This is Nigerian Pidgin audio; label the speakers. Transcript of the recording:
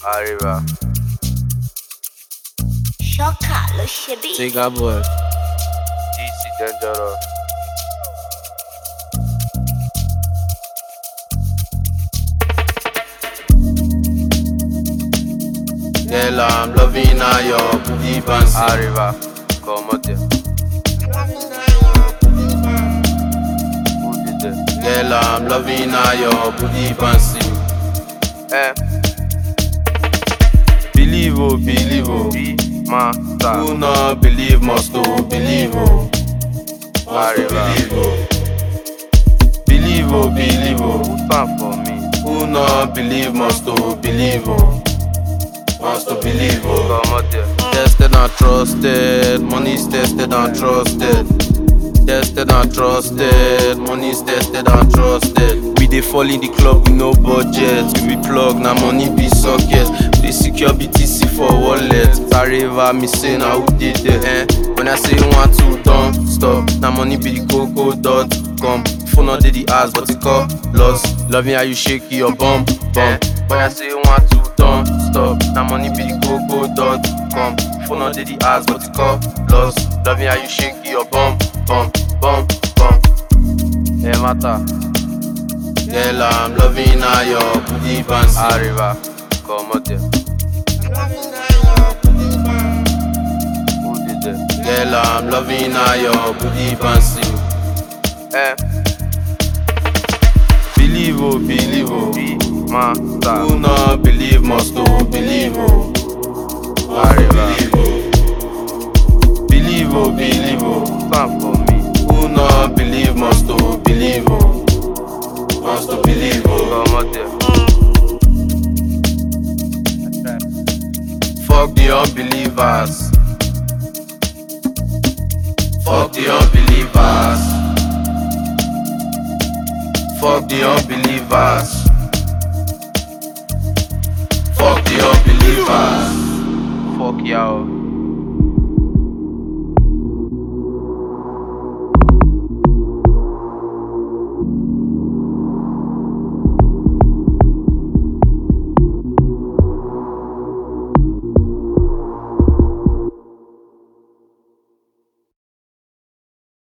Speaker 1: Arriba.
Speaker 2: Choca lo chebi.
Speaker 3: Nigga boy.
Speaker 1: DC Dangerous.
Speaker 3: Girl, I'm loving how your booty bounce.
Speaker 1: Arriba. Come there. Who did that?
Speaker 3: Girl, I'm loving how your booty bounce. Believe oh, believe oh.
Speaker 1: Be my
Speaker 3: Who
Speaker 1: star.
Speaker 3: not believe must to believe oh. Must to
Speaker 1: Arriba.
Speaker 3: believe oh. Believe oh, believe oh.
Speaker 1: Stand for me.
Speaker 3: Who not believe must to believe oh. Must to believe oh.
Speaker 1: Come there.
Speaker 3: Tested and trusted, money's tested and trusted. Tested and trusted, money's tested and trusted. We dey fall in the club with no budget. We be plug, na money be socket. We dey secure BTC for wallet. Arriva, me say na who dey there, When I say 1, 2, don't stop. Na money be the coco.com. Phone not dey the ass, but it call lost. Loving how you shake your bum. When I say 1, 2, don't stop. Na money be the coco.com. Phone not dey the ass, but it call lost. Loving how you shake your bum.
Speaker 1: Hey, Mata.
Speaker 3: Girl, I'm loving how your booty bounce.
Speaker 1: Arriba. Come there. Who did that?
Speaker 3: Girl, I'm loving how your booty bounce. Believe oh, believe oh.
Speaker 1: Be my star.
Speaker 3: Who not believe must to believe oh.
Speaker 1: Arriba.
Speaker 3: Believe oh, believe oh.
Speaker 1: Stand for me.
Speaker 3: Who not believe must to believe oh. Must to believe oh.
Speaker 1: Come there.
Speaker 3: Fuck the unbelievers. Fuck the unbelievers. Fuck the unbelievers.